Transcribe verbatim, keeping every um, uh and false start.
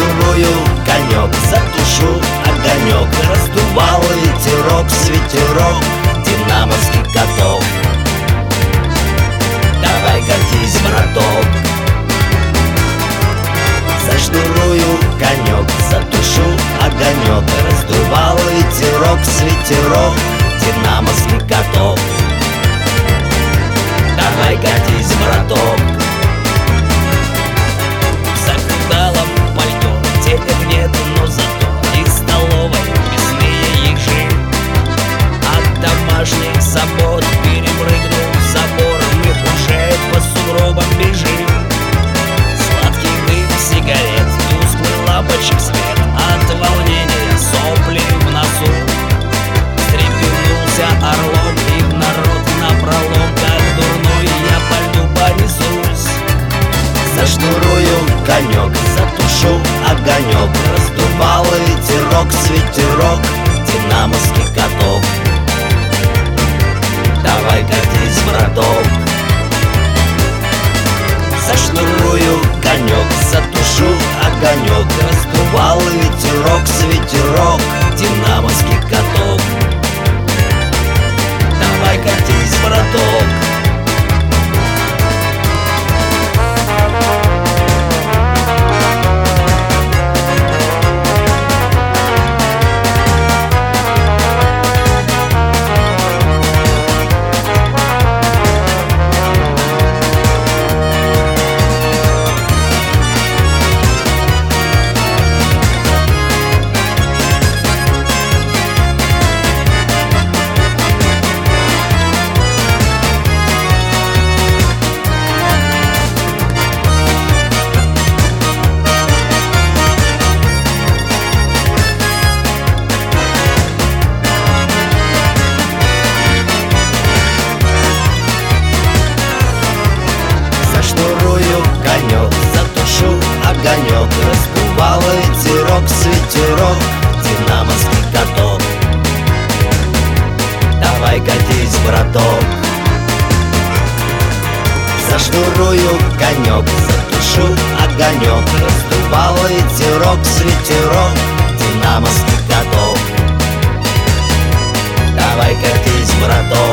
Зашнурую конек, затушу огонек, раздувал ветерок с ветерок динамовский каток. Давай катись, браток. Зашнурую конек, затушу огонек, раздувал ветерок с ветерок динамовский каток. Давай катись, браток. За кудалом пальто, денег нет, но зато из столовой мясные ежи. От домашних забот перепрыгнул забор, мы уже по сугробам бежим. Сладкий дым сигарет, тусклый лампочек свет, от волнения сопли в носу. Стрепенулся орлом и в народ напролом, как дурной я по льду понесусь. Зашнурую конек, затушу огонек, раздувал ветерок с ветерок динамовский каток. Давай катись, браток. Зашнурую конек, затушу огонек, раздувал ветерок с ветерок динамовский каток. Давай катись, браток. Затушу огонек, раздувал ветерок с ветерок динамовский каток. Давай катись, браток. Зашнурую конек, затушу огонек, раздувал ветерок с ветерок динамовский каток. Давай катись, браток.